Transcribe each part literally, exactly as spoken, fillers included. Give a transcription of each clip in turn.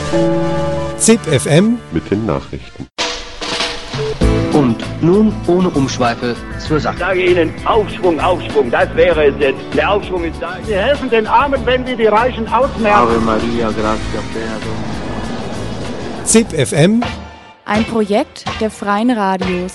Z I P F M mit den Nachrichten. Und nun ohne Umschweife zur Sache. Ich sage Ihnen, Aufschwung, Aufschwung, das wäre es jetzt. Der Aufschwung ist da. Sie helfen den Armen, wenn Sie die Reichen ausmerzen. Ave Maria, gratia plena. Z I P F M, ein Projekt der Freien Radios.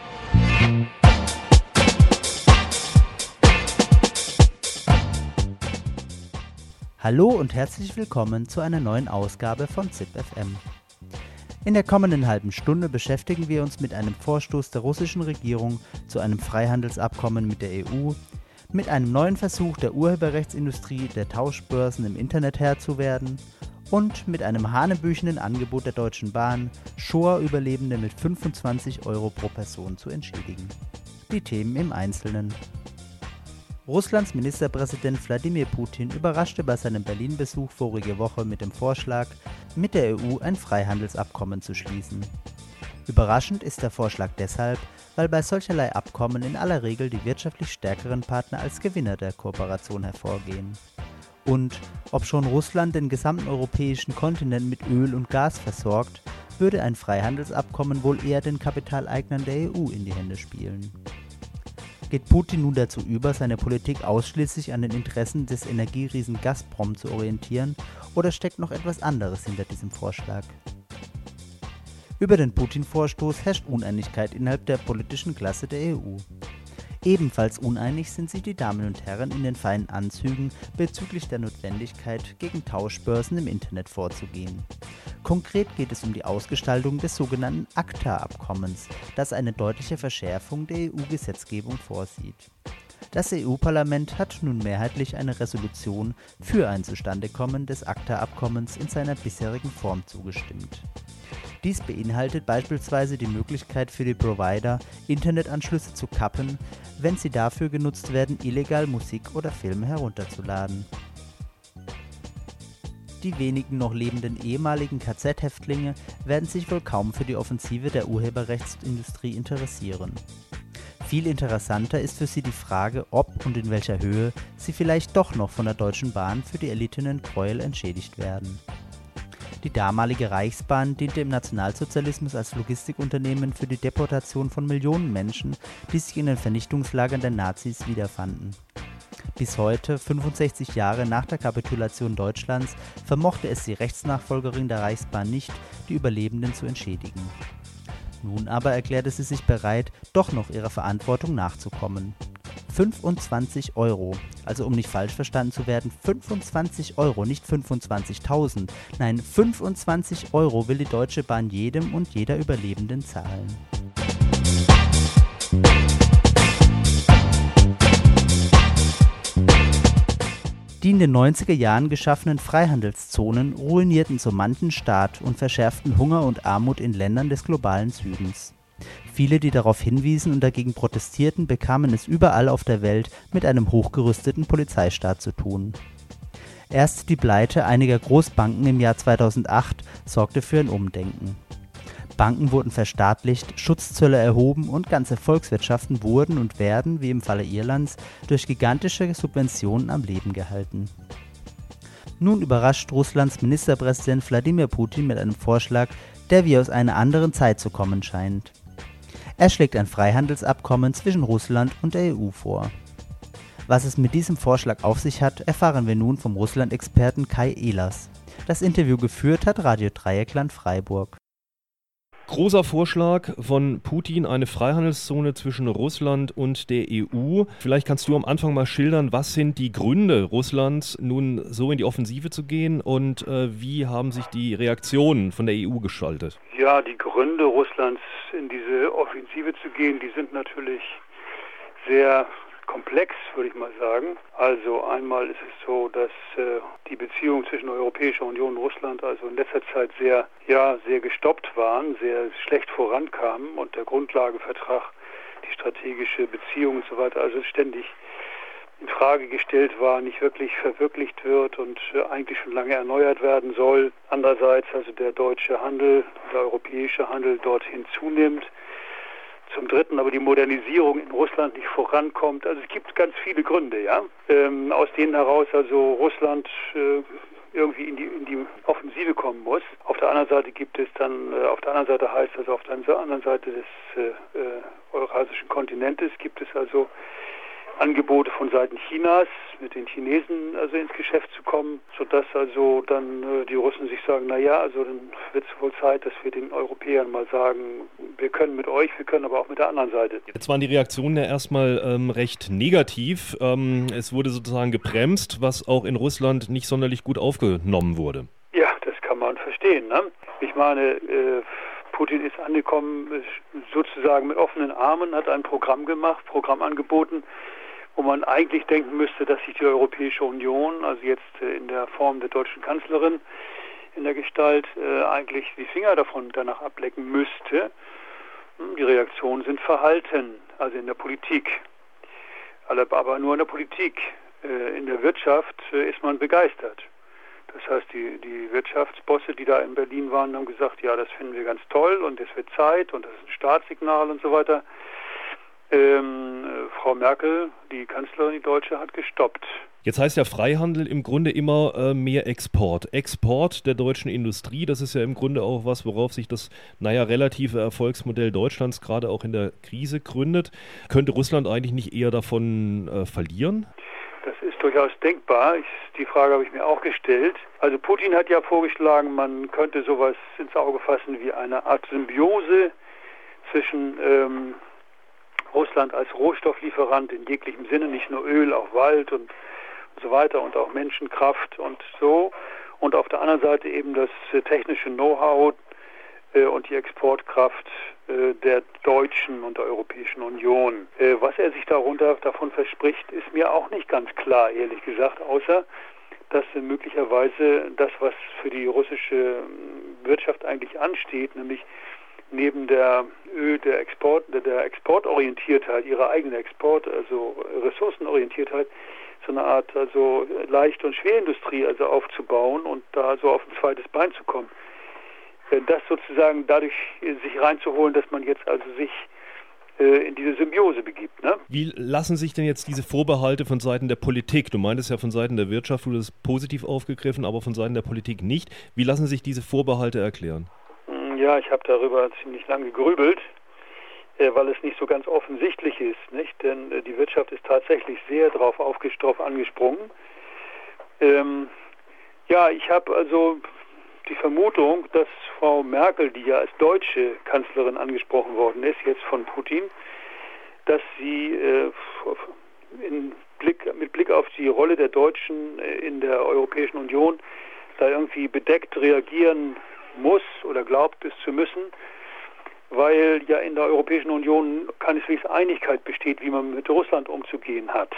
Hallo und herzlich willkommen zu einer neuen Ausgabe von Z I P F M. In der kommenden halben Stunde beschäftigen wir uns mit einem Vorstoß der russischen Regierung zu einem Freihandelsabkommen mit der E U, mit einem neuen Versuch der Urheberrechtsindustrie, der Tauschbörsen im Internet Herr zu werden und mit einem hanebüchenden Angebot der Deutschen Bahn, Shoah-Überlebende mit fünfundzwanzig Euro pro Person zu entschädigen. Die Themen im Einzelnen. Russlands Ministerpräsident Wladimir Putin überraschte bei seinem Berlin-Besuch vorige Woche mit dem Vorschlag, mit der E U ein Freihandelsabkommen zu schließen. Überraschend ist der Vorschlag deshalb, weil bei solcherlei Abkommen in aller Regel die wirtschaftlich stärkeren Partner als Gewinner der Kooperation hervorgehen. Und obschon Russland den gesamten europäischen Kontinent mit Öl und Gas versorgt, würde ein Freihandelsabkommen wohl eher den Kapitaleignern der E U in die Hände spielen. Geht Putin nun dazu über, seine Politik ausschließlich an den Interessen des Energieriesen Gazprom zu orientieren, oder steckt noch etwas anderes hinter diesem Vorschlag? Über den Putin-Vorstoß herrscht Uneinigkeit innerhalb der politischen Klasse der E U. Ebenfalls uneinig sind sich die Damen und Herren in den feinen Anzügen bezüglich der Notwendigkeit, gegen Tauschbörsen im Internet vorzugehen. Konkret geht es um die Ausgestaltung des sogenannten ACTA-Abkommens, das eine deutliche Verschärfung der E U-Gesetzgebung vorsieht. Das E U-Parlament hat nun mehrheitlich eine Resolution für ein Zustandekommen des ACTA-Abkommens in seiner bisherigen Form zugestimmt. Dies beinhaltet beispielsweise die Möglichkeit für die Provider, Internetanschlüsse zu kappen, wenn sie dafür genutzt werden, illegal Musik oder Filme herunterzuladen. Die wenigen noch lebenden ehemaligen K Z-Häftlinge werden sich wohl kaum für die Offensive der Urheberrechtsindustrie interessieren. Viel interessanter ist für sie die Frage, ob und in welcher Höhe sie vielleicht doch noch von der Deutschen Bahn für die erlittenen Gräuel entschädigt werden. Die damalige Reichsbahn diente im Nationalsozialismus als Logistikunternehmen für die Deportation von Millionen Menschen, die sich in den Vernichtungslagern der Nazis wiederfanden. Bis heute, fünfundsechzig Jahre nach der Kapitulation Deutschlands, vermochte es die Rechtsnachfolgerin der Reichsbahn nicht, die Überlebenden zu entschädigen. Nun aber erklärte sie sich bereit, doch noch ihrer Verantwortung nachzukommen. fünfundzwanzig Euro, also um nicht falsch verstanden zu werden, fünfundzwanzig Euro, nicht fünfundzwanzigtausend, nein, fünfundzwanzig Euro will die Deutsche Bahn jedem und jeder Überlebenden zahlen. Die in den neunziger Jahren geschaffenen Freihandelszonen ruinierten so manchen Staat und verschärften Hunger und Armut in Ländern des globalen Südens. Viele, die darauf hinwiesen und dagegen protestierten, bekamen es überall auf der Welt mit einem hochgerüsteten Polizeistaat zu tun. Erst die Pleite einiger Großbanken im Jahr zweitausendacht sorgte für ein Umdenken. Banken wurden verstaatlicht, Schutzzölle erhoben und ganze Volkswirtschaften wurden und werden, wie im Falle Irlands, durch gigantische Subventionen am Leben gehalten. Nun überrascht Russlands Ministerpräsident Wladimir Putin mit einem Vorschlag, der wie aus einer anderen Zeit zu kommen scheint. Er schlägt ein Freihandelsabkommen zwischen Russland und der E U vor. Was es mit diesem Vorschlag auf sich hat, erfahren wir nun vom Russland-Experten Kai Ehlers. Das Interview geführt hat Radio Dreieckland Freiburg. Großer Vorschlag von Putin, eine Freihandelszone zwischen Russland und der E U. Vielleicht kannst du am Anfang mal schildern, was sind die Gründe Russlands, nun so in die Offensive zu gehen und äh, wie haben sich die Reaktionen von der E U gestaltet? Ja, die Gründe Russlands in diese Offensive zu gehen, die sind natürlich sehr komplex, würde ich mal sagen. Also einmal ist es so, dass äh, die Beziehungen zwischen der Europäischen Union und Russland also in letzter Zeit sehr, ja, sehr gestoppt waren, sehr schlecht vorankamen und der Grundlagenvertrag, die strategische Beziehung und so weiter, also ständig in Frage gestellt war, nicht wirklich verwirklicht wird und äh, eigentlich schon lange erneuert werden soll. Andererseits also der deutsche Handel, der europäische Handel dorthin zunimmt. Zum Dritten aber die Modernisierung in Russland nicht vorankommt. Also es gibt ganz viele Gründe, ja, ähm, aus denen heraus also Russland äh, irgendwie in die, in die Offensive kommen muss. Auf der anderen Seite gibt es dann, äh, auf der anderen Seite heißt also auf der anderen Seite des äh, äh, eurasischen Kontinentes gibt es also Angebote von Seiten Chinas, mit den Chinesen also ins Geschäft zu kommen, sodass also dann äh, die Russen sich sagen, na ja, also dann wird es wohl Zeit, dass wir den Europäern mal sagen, wir können mit euch, wir können aber auch mit der anderen Seite. Jetzt waren die Reaktionen ja erstmal ähm, recht negativ. Ähm, es wurde sozusagen gebremst, was auch in Russland nicht sonderlich gut aufgenommen wurde. Ja, das kann man verstehen, ne? Ich meine, äh, Putin ist angekommen sozusagen mit offenen Armen, hat ein Programm gemacht, Programm angeboten, wo man eigentlich denken müsste, dass sich die Europäische Union, also jetzt in der Form der deutschen Kanzlerin, in der Gestalt äh, eigentlich die Finger davon danach ablecken müsste. Die Reaktionen sind verhalten, also in der Politik, aber nur in der Politik. Äh, in der Wirtschaft äh, ist man begeistert. Das heißt, die, die Wirtschaftsbosse, die da in Berlin waren, haben gesagt, ja, das finden wir ganz toll und es wird Zeit und das ist ein Startsignal und so weiter. Ähm, äh, Frau Merkel, die Kanzlerin, die Deutsche, hat gestoppt. Jetzt heißt ja Freihandel im Grunde immer äh, mehr Export. Export der deutschen Industrie, das ist ja im Grunde auch was, worauf sich das, naja, relative Erfolgsmodell Deutschlands gerade auch in der Krise gründet. Könnte Russland eigentlich nicht eher davon äh, verlieren? Das ist durchaus denkbar. Ich, die Frage habe ich mir auch gestellt. Also Putin hat ja vorgeschlagen, man könnte sowas ins Auge fassen wie eine Art Symbiose zwischen ähm, Russland als Rohstofflieferant in jeglichem Sinne, nicht nur Öl, auch Wald und, und so weiter und auch Menschenkraft und so. Und auf der anderen Seite eben das äh, technische Know-how äh, und die Exportkraft äh, der Deutschen und der Europäischen Union. Äh, was er sich darunter davon verspricht, ist mir auch nicht ganz klar, ehrlich gesagt, außer dass äh, möglicherweise das, was für die russische äh, Wirtschaft eigentlich ansteht, nämlich neben der Öl, der Export, der Exportorientiertheit, ihrer eigenen Export, also Ressourcenorientiertheit, so eine Art also Leicht- und Schwerindustrie also aufzubauen und da so auf ein zweites Bein zu kommen. Das sozusagen dadurch sich reinzuholen, dass man jetzt also sich äh, in diese Symbiose begibt. Ne? Wie lassen sich denn jetzt diese Vorbehalte von Seiten der Politik, du meintest ja von Seiten der Wirtschaft, wurde das positiv aufgegriffen, aber von Seiten der Politik nicht, wie lassen sich diese Vorbehalte erklären? Ja, ich habe darüber ziemlich lange gegrübelt, äh, weil es nicht so ganz offensichtlich ist, nicht? Denn äh, die Wirtschaft ist tatsächlich sehr drauf, drauf angesprungen. Ähm, ja, ich habe also die Vermutung, dass Frau Merkel, die ja als deutsche Kanzlerin angesprochen worden ist, jetzt von Putin, dass sie äh, in Blick, mit Blick auf die Rolle der Deutschen in der Europäischen Union da irgendwie bedeckt reagieren muss oder glaubt es zu müssen, weil ja in der Europäischen Union keineswegs Einigkeit besteht, wie man mit Russland umzugehen hat.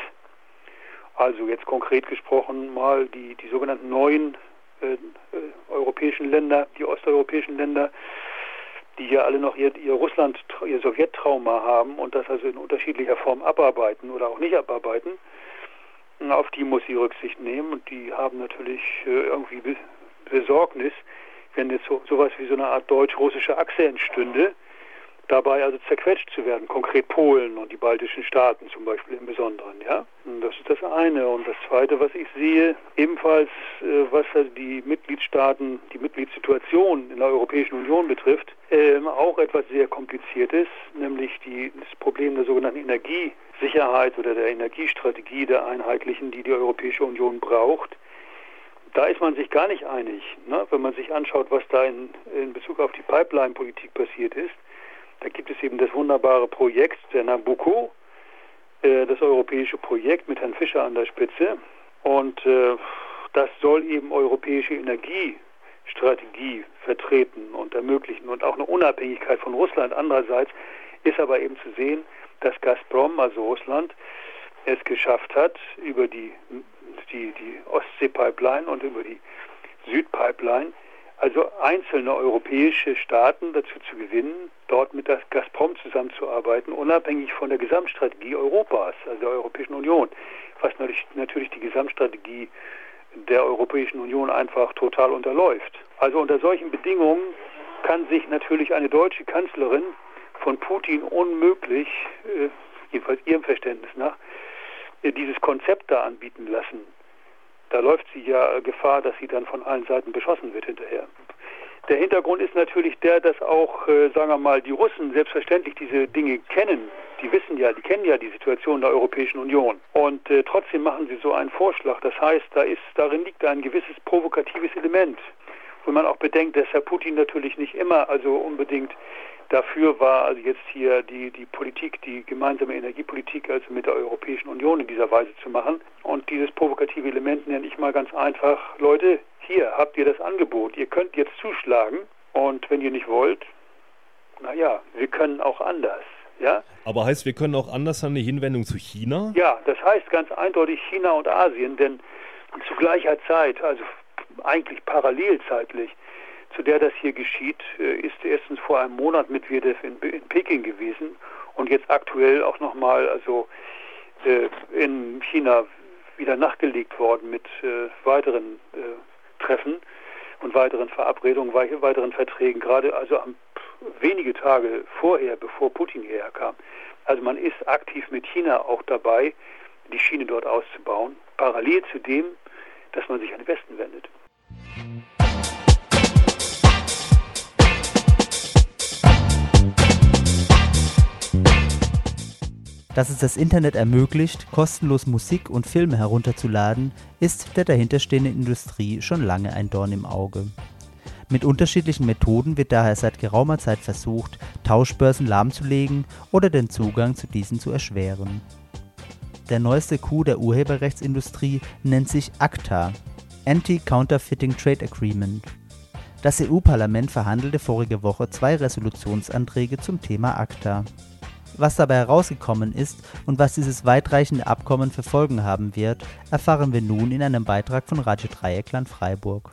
Also jetzt konkret gesprochen mal die, die sogenannten neuen äh, äh, europäischen Länder, die osteuropäischen Länder, die ja alle noch ihr, ihr Russland, ihr Sowjettrauma haben und das also in unterschiedlicher Form abarbeiten oder auch nicht abarbeiten. Auf die muss sie Rücksicht nehmen und die haben natürlich äh, irgendwie Be- Besorgnis, wenn jetzt so sowas wie so eine Art deutsch-russische Achse entstünde, dabei also zerquetscht zu werden, konkret Polen und die baltischen Staaten zum Beispiel im Besonderen, ja. Und das ist das eine. Und das zweite, was ich sehe, ebenfalls, äh, was also die Mitgliedstaaten, die Mitgliedssituation in der Europäischen Union betrifft, äh, auch etwas sehr Kompliziertes, nämlich die, das Problem der sogenannten Energiesicherheit oder der Energiestrategie der einheitlichen, die die Europäische Union braucht. Da ist man sich gar nicht einig, ne? Wenn man sich anschaut, was da in, in Bezug auf die Pipeline-Politik passiert ist. Da gibt es eben das wunderbare Projekt der Nabucco, äh, das europäische Projekt mit Herrn Fischer an der Spitze. Und äh, das soll eben europäische Energiestrategie vertreten und ermöglichen und auch eine Unabhängigkeit von Russland. Andererseits ist aber eben zu sehen, dass Gazprom, also Russland, es geschafft hat, über die Die, die Ostsee-Pipeline und über die Süd-Pipeline, also einzelne europäische Staaten dazu zu gewinnen, dort mit der Gazprom zusammenzuarbeiten, unabhängig von der Gesamtstrategie Europas, also der Europäischen Union, was natürlich, natürlich die Gesamtstrategie der Europäischen Union einfach total unterläuft. Also unter solchen Bedingungen kann sich natürlich eine deutsche Kanzlerin von Putin unmöglich, äh, jedenfalls ihrem Verständnis nach, dieses Konzept da anbieten lassen, da läuft sie ja Gefahr, dass sie dann von allen Seiten beschossen wird hinterher. Der Hintergrund ist natürlich der, dass auch, äh, sagen wir mal, die Russen selbstverständlich diese Dinge kennen. Die wissen ja, die kennen ja die Situation der Europäischen Union. Und äh, trotzdem machen sie so einen Vorschlag. Das heißt, da ist, darin liegt ein gewisses provokatives Element. Wo man auch bedenkt, dass Herr Putin natürlich nicht immer also unbedingt dafür war, also jetzt hier die, die Politik, die gemeinsame Energiepolitik also mit der Europäischen Union in dieser Weise zu machen. Und dieses provokative Element nenne ich mal ganz einfach, Leute, hier habt ihr das Angebot, ihr könnt jetzt zuschlagen und wenn ihr nicht wollt, naja, wir können auch anders. Ja? Aber heißt, wir können auch anders eine Hinwendung zu China? Ja, das heißt ganz eindeutig China und Asien, denn zu gleicher Zeit, also eigentlich parallel zeitlich, zu der das hier geschieht, ist erstens vor einem Monat Medvedev in, in Peking gewesen und jetzt aktuell auch nochmal also äh, in China wieder nachgelegt worden mit äh, weiteren äh, Treffen und weiteren Verabredungen, weiteren Verträgen, gerade also am, wenige Tage vorher, bevor Putin hierher kam. Also man ist aktiv mit China auch dabei, die Schiene dort auszubauen, parallel zu dem, dass man sich an den Westen wendet. Dass es das Internet ermöglicht, kostenlos Musik und Filme herunterzuladen, ist der dahinterstehenden Industrie schon lange ein Dorn im Auge. Mit unterschiedlichen Methoden wird daher seit geraumer Zeit versucht, Tauschbörsen lahmzulegen oder den Zugang zu diesen zu erschweren. Der neueste Coup der Urheberrechtsindustrie nennt sich ACTA, Anti-Counterfeiting Trade Agreement. Das E U-Parlament verhandelte vorige Woche zwei Resolutionsanträge zum Thema ACTA. Was dabei herausgekommen ist und was dieses weitreichende Abkommen für Folgen haben wird, erfahren wir nun in einem Beitrag von Radio Dreieckland Freiburg.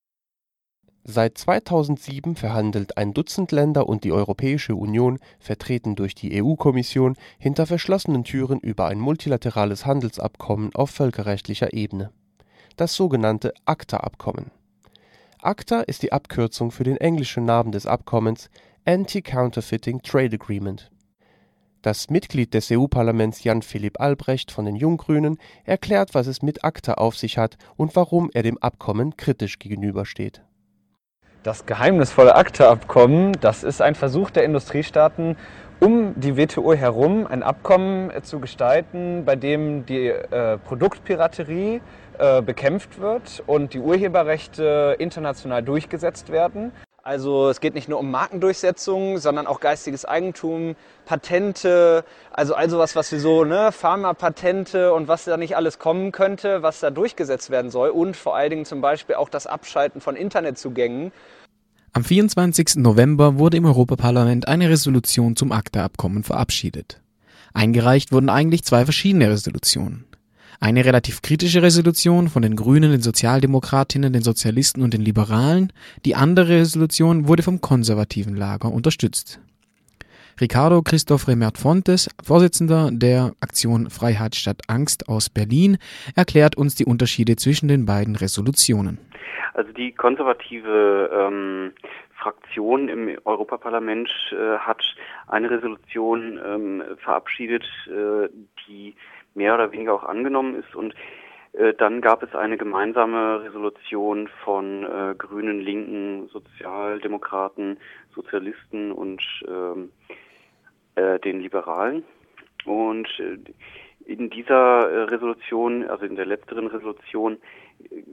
Seit zweitausendsieben verhandelt ein Dutzend Länder und die Europäische Union, vertreten durch die E U-Kommission, hinter verschlossenen Türen über ein multilaterales Handelsabkommen auf völkerrechtlicher Ebene. Das sogenannte ACTA-Abkommen. ACTA ist die Abkürzung für den englischen Namen des Abkommens Anti-Counterfeiting Trade Agreement. Das Mitglied des E U-Parlaments Jan-Philipp Albrecht von den Junggrünen erklärt, was es mit ACTA auf sich hat und warum er dem Abkommen kritisch gegenübersteht. Das geheimnisvolle ACTA-Abkommen, das ist ein Versuch der Industriestaaten, um die W T O herum ein Abkommen zu gestalten, bei dem die äh, Produktpiraterie äh, bekämpft wird und die Urheberrechte international durchgesetzt werden. Also es geht nicht nur um Markendurchsetzung, sondern auch geistiges Eigentum, Patente, also all sowas, was wir so, ne, Pharmapatente und was da nicht alles kommen könnte, was da durchgesetzt werden soll und vor allen Dingen zum Beispiel auch das Abschalten von Internetzugängen. Am vierundzwanzigsten November wurde im Europaparlament eine Resolution zum ACTA-Abkommen verabschiedet. Eingereicht wurden eigentlich zwei verschiedene Resolutionen. Eine relativ kritische Resolution von den Grünen, den Sozialdemokratinnen, den Sozialisten und den Liberalen. Die andere Resolution wurde vom konservativen Lager unterstützt. Ricardo Christoph Remert-Fontes, Vorsitzender der Aktion Freiheit statt Angst aus Berlin, erklärt uns die Unterschiede zwischen den beiden Resolutionen. Also die konservative ähm, Fraktion im Europaparlament äh, hat eine Resolution ähm, verabschiedet, äh, die mehr oder weniger auch angenommen ist und äh, dann gab es eine gemeinsame Resolution von äh, Grünen, Linken, Sozialdemokraten, Sozialisten und ähm, äh, den Liberalen und äh, in dieser äh, Resolution, also in der letzteren Resolution, äh,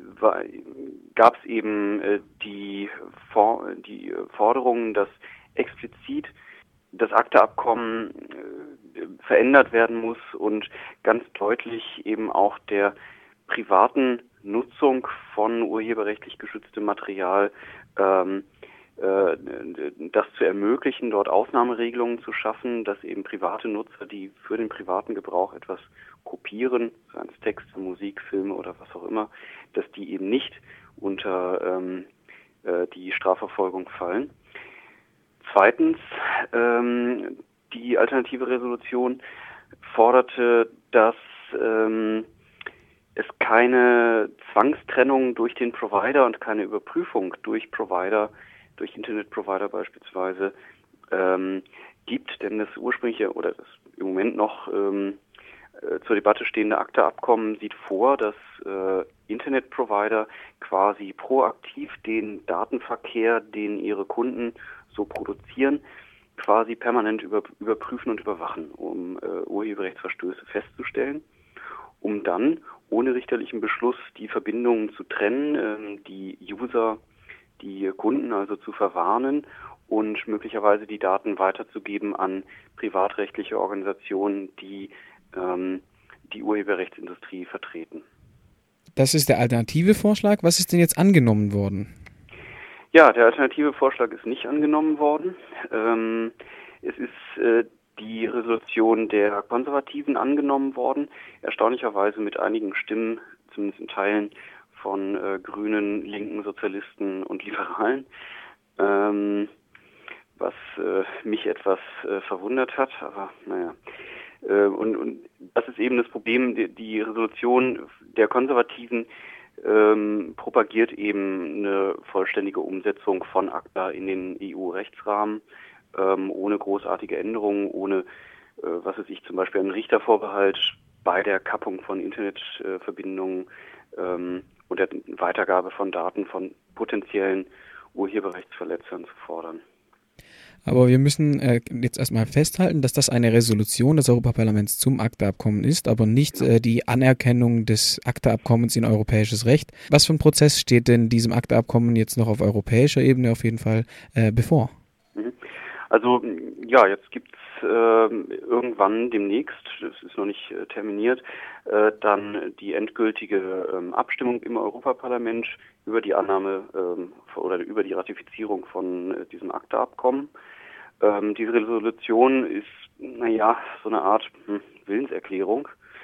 gab es eben äh, die, For- die Forderung, dass explizit das ACTA-Abkommen äh, verändert werden muss und ganz deutlich eben auch der privaten Nutzung von urheberrechtlich geschütztem Material ähm, äh, das zu ermöglichen, dort Ausnahmeregelungen zu schaffen, dass eben private Nutzer, die für den privaten Gebrauch etwas kopieren, seien es Texte, Musik, Filme oder was auch immer, dass die eben nicht unter ähm, äh, die Strafverfolgung fallen. Zweitens, ähm, die alternative Resolution forderte, dass ähm, es keine Zwangstrennung durch den Provider und keine Überprüfung durch Provider, durch Internetprovider beispielsweise, ähm, gibt, denn das ursprüngliche oder das im Moment noch ähm, äh, zur Debatte stehende ACTA-Abkommen sieht vor, dass äh, Internetprovider quasi proaktiv den Datenverkehr, den ihre Kunden so produzieren, quasi permanent über, überprüfen und überwachen, um äh, Urheberrechtsverstöße festzustellen, um dann ohne richterlichen Beschluss die Verbindungen zu trennen, äh, die User, die Kunden also zu verwarnen und möglicherweise die Daten weiterzugeben an privatrechtliche Organisationen, die ähm, die Urheberrechtsindustrie vertreten. Das ist der alternative Vorschlag. Was ist denn jetzt angenommen worden? Ja, der alternative Vorschlag ist nicht angenommen worden. Ähm, es ist äh, die Resolution der Konservativen angenommen worden, erstaunlicherweise mit einigen Stimmen, zumindest in Teilen, von äh, Grünen, Linken, Sozialisten und Liberalen, ähm, was äh, mich etwas äh, verwundert hat, aber naja. Äh, und, und das ist eben das Problem, die, die Resolution der Konservativen ähm, propagiert eben eine vollständige Umsetzung von ACTA in den E U-Rechtsrahmen, ähm, ohne großartige Änderungen, ohne, äh, was weiß ich, zum Beispiel einen Richtervorbehalt bei der Kappung von Internetverbindungen ähm, und der Weitergabe von Daten von potenziellen Urheberrechtsverletzern zu fordern. Aber wir müssen äh, jetzt erstmal festhalten, dass das eine Resolution des Europaparlaments zum ACTA-Abkommen ist, aber nicht äh, die Anerkennung des ACTA-Abkommens in europäisches Recht. Was für ein Prozess steht denn diesem ACTA-Abkommen jetzt noch auf europäischer Ebene auf jeden Fall äh, bevor? Also ja, jetzt gibt es äh, irgendwann demnächst, das ist noch nicht äh, terminiert, äh, dann die endgültige äh, Abstimmung im Europaparlament über die Annahme äh, oder über die Ratifizierung von äh, diesem ACTA-Abkommen. Ähm, diese Resolution ist, naja, so eine Art hm, Willenserklärung,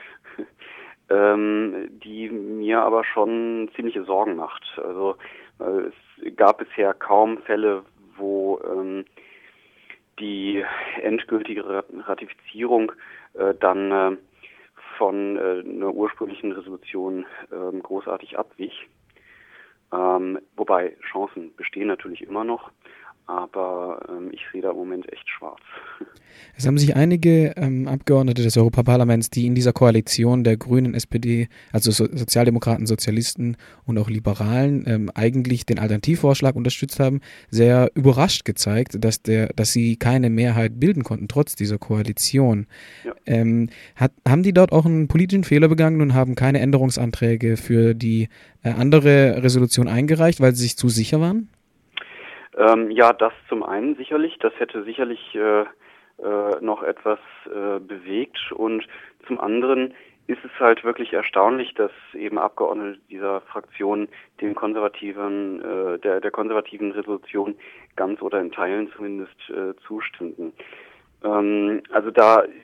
ähm, die mir aber schon ziemliche Sorgen macht. Also äh, es gab bisher kaum Fälle, wo ähm, die endgültige Ratifizierung äh, dann äh, von äh, einer ursprünglichen Resolution äh, großartig abwich. Ähm, wobei Chancen bestehen natürlich immer noch, aber ähm, ich sehe da im Moment echt schwarz. Es haben sich einige ähm, Abgeordnete des Europaparlaments, die in dieser Koalition der Grünen, S P D, also so Sozialdemokraten, Sozialisten und auch Liberalen ähm, eigentlich den Alternativvorschlag unterstützt haben, sehr überrascht gezeigt, dass der, dass sie keine Mehrheit bilden konnten, trotz dieser Koalition. Ja. Ähm, hat, haben die dort auch einen politischen Fehler begangen und haben keine Änderungsanträge für die äh, andere Resolution eingereicht, weil sie sich zu sicher waren? Ähm, ja, das zum einen sicherlich. Das hätte sicherlich äh, äh, noch etwas äh, bewegt. Und zum anderen ist es halt wirklich erstaunlich, dass eben Abgeordnete dieser Fraktion den konservativen, äh, der, der konservativen Resolution ganz oder in Teilen zumindest äh, zustimmten. Ähm, also da äh,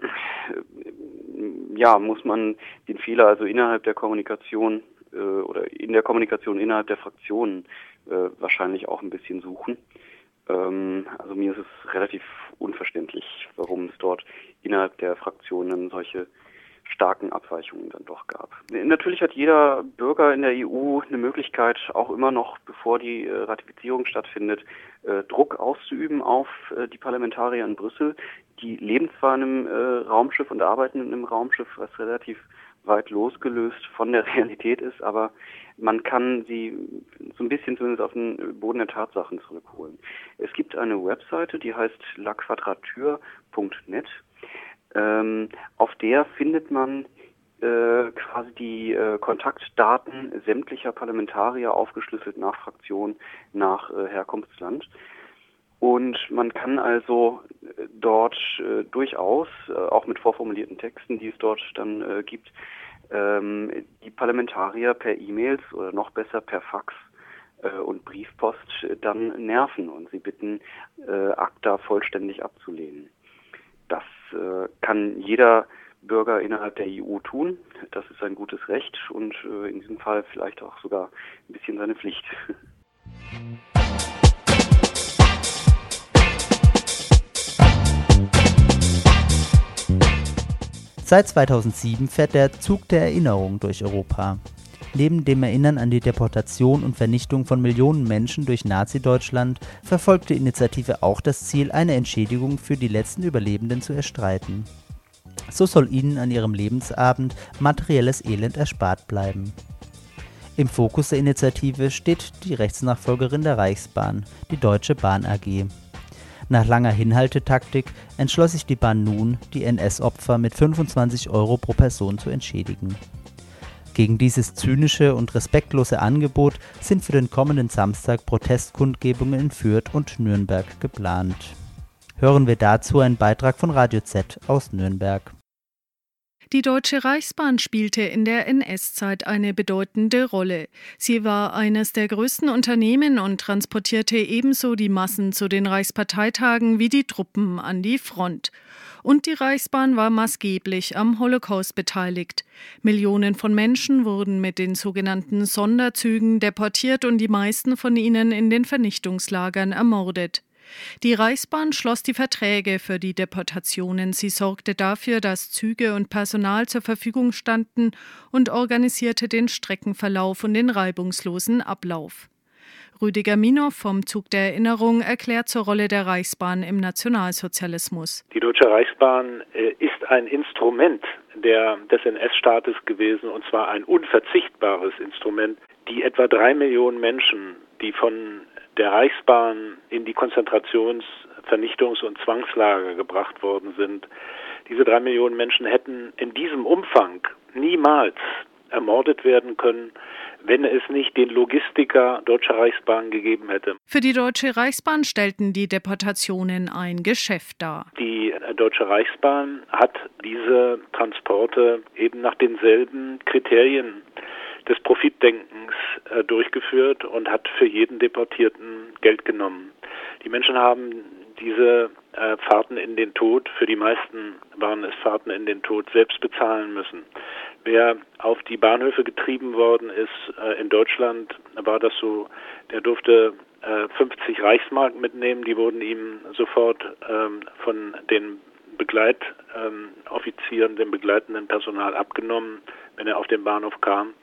ja, muss man den Fehler also innerhalb der Kommunikation äh, oder in der Kommunikation innerhalb der Fraktionen äh, wahrscheinlich auch ein bisschen suchen. Ähm, also mir ist es relativ unverständlich, warum es dort innerhalb der Fraktionen solche starken Abweichungen dann doch gab. Natürlich hat jeder Bürger in der E U eine Möglichkeit, auch immer noch, bevor die äh, Ratifizierung stattfindet, äh, Druck auszuüben auf äh, die Parlamentarier in Brüssel. Die leben zwar in einem äh, Raumschiff und arbeiten in einem Raumschiff, was relativ weit losgelöst von der Realität ist, aber man kann sie so ein bisschen zumindest auf den Boden der Tatsachen zurückholen. Es gibt eine Webseite, die heißt la quadrature punkt net. Ähm, auf der findet man äh, quasi die äh, Kontaktdaten sämtlicher Parlamentarier aufgeschlüsselt nach Fraktion, nach äh, Herkunftsland. Und man kann also äh, dort äh, durchaus, äh, auch mit vorformulierten Texten, die es dort dann äh, gibt, ähm, die Parlamentarier per E-Mails oder noch besser per Fax äh, und Briefpost äh, dann nerven und sie bitten, äh, ACTA vollständig abzulehnen. Das äh, kann jeder Bürger innerhalb der E U tun. Das ist ein gutes Recht und äh, in diesem Fall vielleicht auch sogar ein bisschen seine Pflicht. Seit zweitausendsieben fährt der Zug der Erinnerung durch Europa. Neben dem Erinnern an die Deportation und Vernichtung von Millionen Menschen durch Nazi-Deutschland verfolgt die Initiative auch das Ziel, eine Entschädigung für die letzten Überlebenden zu erstreiten. So soll ihnen an ihrem Lebensabend materielles Elend erspart bleiben. Im Fokus der Initiative steht die Rechtsnachfolgerin der Reichsbahn, die Deutsche Bahn A G. Nach langer Hinhaltetaktik entschloss sich die Bahn nun, die N S-Opfer mit fünfundzwanzig Euro pro Person zu entschädigen. Gegen dieses zynische und respektlose Angebot sind für den kommenden Samstag Protestkundgebungen in Fürth und Nürnberg geplant. Hören wir dazu einen Beitrag von Radio Z aus Nürnberg. Die Deutsche Reichsbahn spielte in der N S-Zeit eine bedeutende Rolle. Sie war eines der größten Unternehmen und transportierte ebenso die Massen zu den Reichsparteitagen wie die Truppen an die Front. Und die Reichsbahn war maßgeblich am Holocaust beteiligt. Millionen von Menschen wurden mit den sogenannten Sonderzügen deportiert und die meisten von ihnen in den Vernichtungslagern ermordet. Die Reichsbahn schloss die Verträge für die Deportationen. Sie sorgte dafür, dass Züge und Personal zur Verfügung standen und organisierte den Streckenverlauf und den reibungslosen Ablauf. Rüdiger Minow vom Zug der Erinnerung erklärt zur Rolle der Reichsbahn im Nationalsozialismus. Die Deutsche Reichsbahn äh, ist ein Instrument der, des N S-Staates gewesen, und zwar ein unverzichtbares Instrument. Die etwa drei Millionen Menschen, die von der Reichsbahn in die Konzentrations-, Vernichtungs- und Zwangslager gebracht worden sind. Diese drei Millionen Menschen hätten in diesem Umfang niemals ermordet werden können, wenn es nicht den Logistiker Deutscher Reichsbahn gegeben hätte. Für die Deutsche Reichsbahn stellten die Deportationen ein Geschäft dar. Die Deutsche Reichsbahn hat diese Transporte eben nach denselben Kriterien des Profitdenkens äh, durchgeführt und hat für jeden Deportierten Geld genommen. Die Menschen haben diese äh, Fahrten in den Tod, für die meisten waren es Fahrten in den Tod, selbst bezahlen müssen. Wer auf die Bahnhöfe getrieben worden ist äh, in Deutschland, war das so, der durfte äh, fünfzig Reichsmark mitnehmen, die wurden ihm sofort ähm, von den Begleitoffizieren, ähm, dem begleitenden Personal abgenommen, wenn er auf den Bahnhof kam.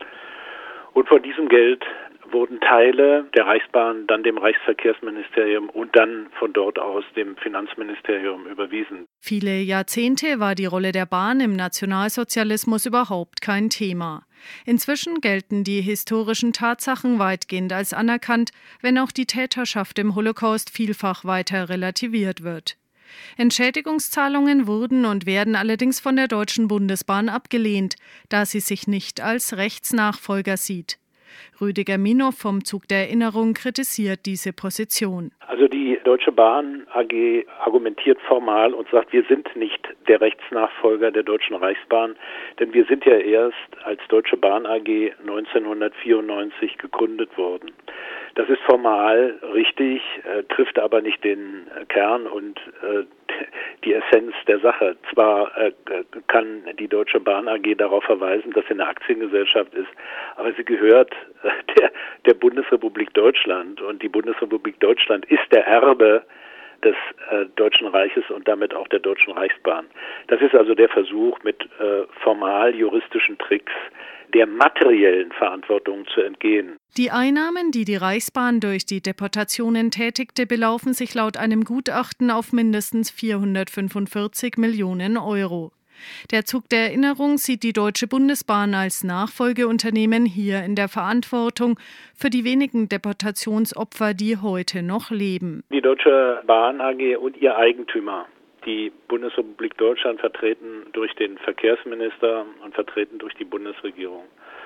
Und von diesem Geld wurden Teile der Reichsbahn dann dem Reichsverkehrsministerium und dann von dort aus dem Finanzministerium überwiesen. Viele Jahrzehnte war die Rolle der Bahn im Nationalsozialismus überhaupt kein Thema. Inzwischen gelten die historischen Tatsachen weitgehend als anerkannt, wenn auch die Täterschaft im Holocaust vielfach weiter relativiert wird. Entschädigungszahlungen wurden und werden allerdings von der Deutschen Bundesbahn abgelehnt, da sie sich nicht als Rechtsnachfolger sieht. Rüdiger Minow vom Zug der Erinnerung kritisiert diese Position. Also die Deutsche Bahn A G argumentiert formal und sagt, wir sind nicht der Rechtsnachfolger der Deutschen Reichsbahn, denn wir sind ja erst als Deutsche Bahn A G neunzehnhundertvierundneunzig gegründet worden. Das ist formal richtig, äh, trifft aber nicht den äh, Kern und äh, die Essenz der Sache. Zwar äh, kann die Deutsche Bahn A G darauf verweisen, dass sie eine Aktiengesellschaft ist, aber sie gehört äh, der, der Bundesrepublik Deutschland, und die Bundesrepublik Deutschland ist der Erbe des äh, Deutschen Reiches und damit auch der Deutschen Reichsbahn. Das ist also der Versuch, mit äh, formal juristischen Tricks der materiellen Verantwortung zu entgehen. Die Einnahmen, die die Reichsbahn durch die Deportationen tätigte, belaufen sich laut einem Gutachten auf mindestens vierhundertfünfundvierzig Millionen Euro. Der Zug der Erinnerung sieht die Deutsche Bundesbahn als Nachfolgeunternehmen hier in der Verantwortung für die wenigen Deportationsopfer, die heute noch leben. Die Deutsche Bahn A G und ihr Eigentümer, die Bundesrepublik Deutschland, vertreten durch den Verkehrsminister und vertreten durch die Bundesregierung,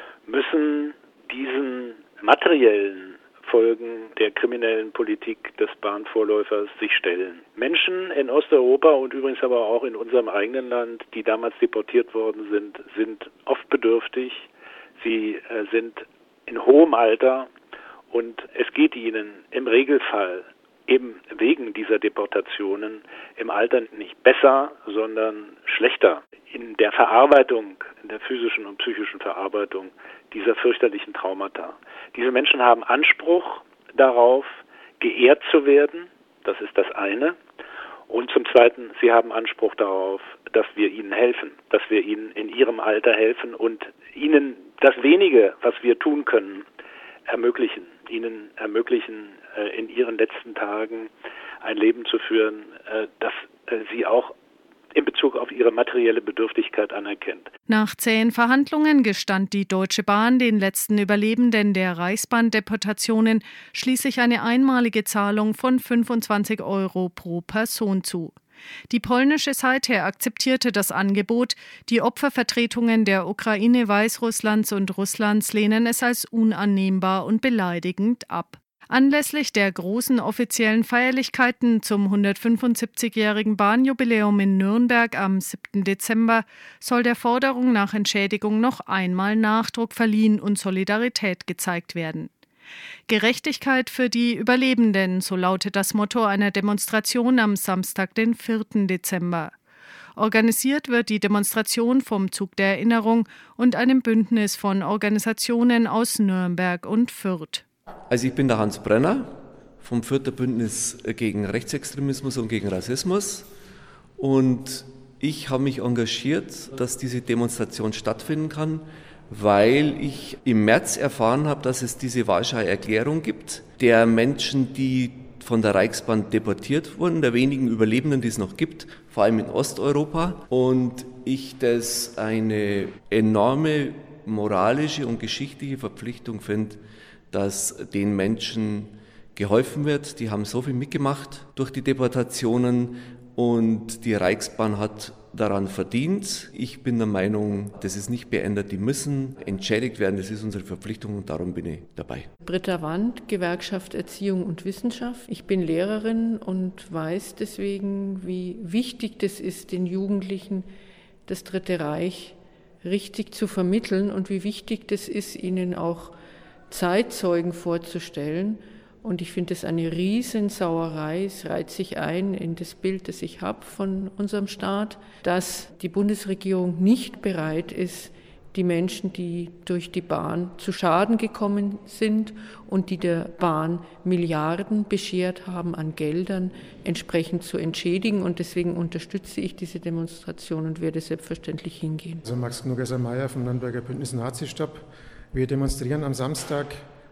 müssen diesen materiellen Folgen der kriminellen Politik des Bahnvorläufers sich stellen. Menschen in Osteuropa und übrigens aber auch in unserem eigenen Land, die damals deportiert worden sind, sind oft bedürftig. Sie äh, sind in hohem Alter und es geht ihnen im Regelfall eben wegen dieser Deportationen im Alter nicht besser, sondern schlechter. In der Verarbeitung, in der physischen und psychischen Verarbeitung dieser fürchterlichen Traumata. Diese Menschen haben Anspruch darauf, geehrt zu werden, das ist das eine. Und zum Zweiten, sie haben Anspruch darauf, dass wir ihnen helfen, dass wir ihnen in ihrem Alter helfen und ihnen das Wenige, was wir tun können, ermöglichen. Ihnen ermöglichen, in ihren letzten Tagen ein Leben zu führen, das sie auch in Bezug auf ihre materielle Bedürftigkeit anerkennt. Nach zähen Verhandlungen gestand die Deutsche Bahn den letzten Überlebenden der Reichsbahndeportationen schließlich eine einmalige Zahlung von fünfundzwanzig Euro pro Person zu. Die polnische Seite akzeptierte das Angebot, die Opfervertretungen der Ukraine, Weißrusslands und Russlands lehnen es als unannehmbar und beleidigend ab. Anlässlich der großen offiziellen Feierlichkeiten zum hundertfünfundsiebzigjährigen Bahnjubiläum in Nürnberg am siebten Dezember soll der Forderung nach Entschädigung noch einmal Nachdruck verliehen und Solidarität gezeigt werden. Gerechtigkeit für die Überlebenden, so lautet das Motto einer Demonstration am Samstag, den vierten Dezember. Organisiert wird die Demonstration vom Zug der Erinnerung und einem Bündnis von Organisationen aus Nürnberg und Fürth. Also ich bin der Hans Brenner vom Fürther Bündnis gegen Rechtsextremismus und gegen Rassismus und ich habe mich engagiert, dass diese Demonstration stattfinden kann, weil ich im März erfahren habe, dass es diese Warschauer Erklärung gibt, der Menschen, die von der Reichsbahn deportiert wurden, der wenigen Überlebenden, die es noch gibt, vor allem in Osteuropa, und ich das eine enorme moralische und geschichtliche Verpflichtung finde, dass den Menschen geholfen wird. Die haben so viel mitgemacht durch die Deportationen und die Reichsbahn hat daran verdient. Ich bin der Meinung, das ist nicht beendet. Die müssen entschädigt werden. Das ist unsere Verpflichtung und darum bin ich dabei. Britta Wandt, Gewerkschaft Erziehung und Wissenschaft. Ich bin Lehrerin und weiß deswegen, wie wichtig das ist, den Jugendlichen das Dritte Reich richtig zu vermitteln und wie wichtig das ist, ihnen auch Zeitzeugen vorzustellen. Und ich finde es eine Riesensauerei, es reiht sich ein in das Bild, das ich habe von unserem Staat, dass die Bundesregierung nicht bereit ist, die Menschen, die durch die Bahn zu Schaden gekommen sind und die der Bahn Milliarden beschert haben an Geldern, entsprechend zu entschädigen. Und deswegen unterstütze ich diese Demonstration und werde selbstverständlich hingehen. Also Max Knugesser-Meyer vom Nürnberger Bündnis Nazistopp. Wir demonstrieren am Samstag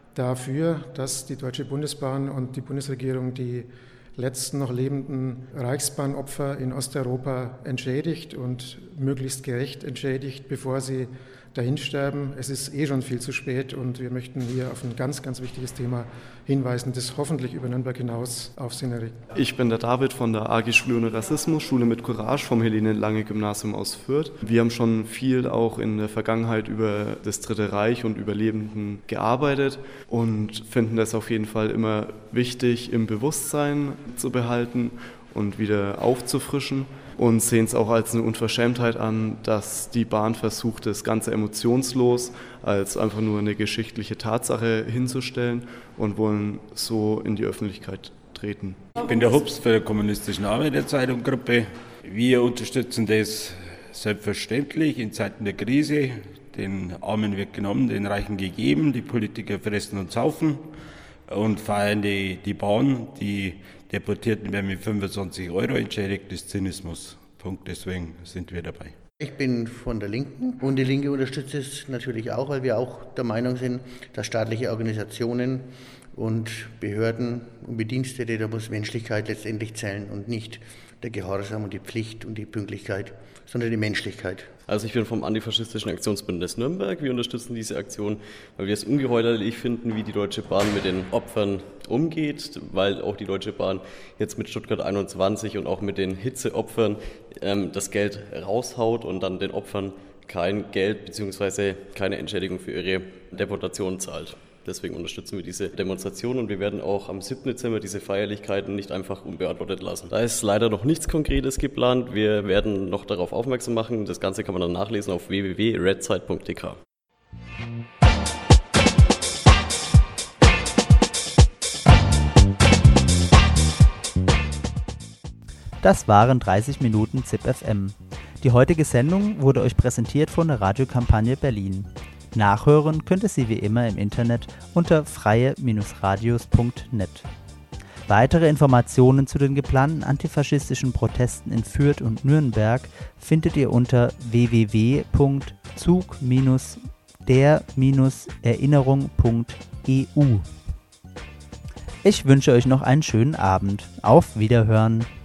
dafür, dass die Deutsche Bundesbahn und die Bundesregierung die letzten noch lebenden Reichsbahnopfer in Osteuropa entschädigt und möglichst gerecht entschädigt, bevor sie dahinsterben. Es ist eh schon viel zu spät und wir möchten hier auf ein ganz, ganz wichtiges Thema hinweisen, das hoffentlich über Nürnberg hinaus Aufsehen erregt. Ich bin der David von der A G Schule ohne Rassismus, Schule mit Courage vom Helene-Lange-Gymnasium aus Fürth. Wir haben schon viel auch in der Vergangenheit über das Dritte Reich und Überlebenden gearbeitet und finden das auf jeden Fall immer wichtig im Bewusstsein zu behalten und wieder aufzufrischen. Und sehen es auch als eine Unverschämtheit an, dass die Bahn versucht, das Ganze emotionslos als einfach nur eine geschichtliche Tatsache hinzustellen und wollen so in die Öffentlichkeit treten. Ich bin der Hubst für die Kommunistischen Arbeiterzeitung-Gruppe. Wir unterstützen das selbstverständlich in Zeiten der Krise. Den Armen wird genommen, den Reichen gegeben, die Politiker fressen und saufen und feiern die, die Bahn, die Deportierten werden mit fünfundzwanzig Euro entschädigt, das ist Zynismus. Punkt, deswegen sind wir dabei. Ich bin von der Linken und die Linke unterstützt es natürlich auch, weil wir auch der Meinung sind, dass staatliche Organisationen und Behörden und Bedienstete, da muss Menschlichkeit letztendlich zählen und nicht der Gehorsam und die Pflicht und die Pünktlichkeit, sondern die Menschlichkeit. Also ich bin vom Antifaschistischen Aktionsbündnis Nürnberg. Wir unterstützen diese Aktion, weil wir es ungeheuerlich finden, wie die Deutsche Bahn mit den Opfern umgeht, weil auch die Deutsche Bahn jetzt mit Stuttgart einundzwanzig und auch mit den Hitzeopfern ähm, das Geld raushaut und dann den Opfern kein Geld bzw. keine Entschädigung für ihre Deportation zahlt. Deswegen unterstützen wir diese Demonstration und wir werden auch am siebten Dezember diese Feierlichkeiten nicht einfach unbeantwortet lassen. Da ist leider noch nichts Konkretes geplant. Wir werden noch darauf aufmerksam machen. Das Ganze kann man dann nachlesen auf w w w punkt redzeit punkt d k. Das waren dreißig Minuten Z I P F M. Die heutige Sendung wurde euch präsentiert von der Radiokampagne Berlin. Nachhören könnt ihr sie wie immer im Internet unter freie Radios punkt net. Weitere Informationen zu den geplanten antifaschistischen Protesten in Fürth und Nürnberg findet ihr unter w w w punkt zug der erinnerung punkt e u. Ich wünsche euch noch einen schönen Abend. Auf Wiederhören!